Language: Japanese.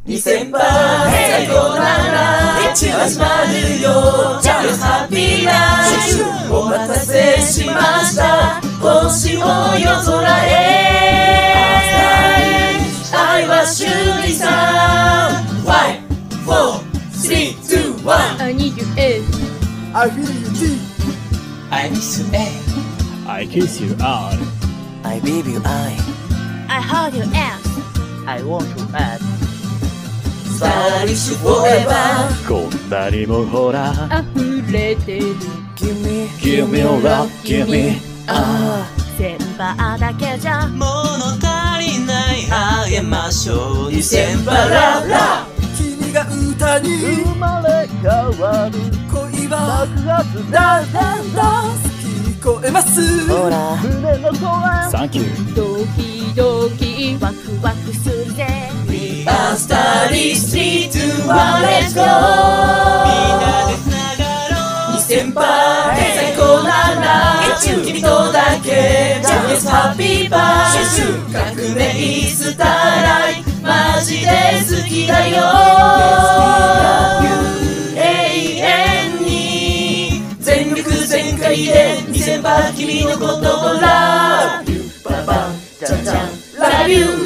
2000%最高なら始まるよ。ジャンプハッピーライフお待たせしました。星を夜空へ愛は修理さん 5, 4, 3, 2, 1 I need you A I feel you T I miss you A I kiss you R I baby you I I hold you S I want to add スタイリッシュフォーエバーこんなにもほら溢れてる Give me Give me your love, give me 千羽だけじゃ物足りないあげましょう2000%ララ君が歌に生まれ変わる恋は爆発だんだんだん聞こえますほら胸の声サンキュードキドキワクワクするぜ We are starting 3, 2, 1 Let's go みんなでつながろう2000%最高なら君とだけ Just happy birthday 革命スターライマジで好きだよ永遠に全力全開で2000%君のことを Love you パパンチャンチャン Love you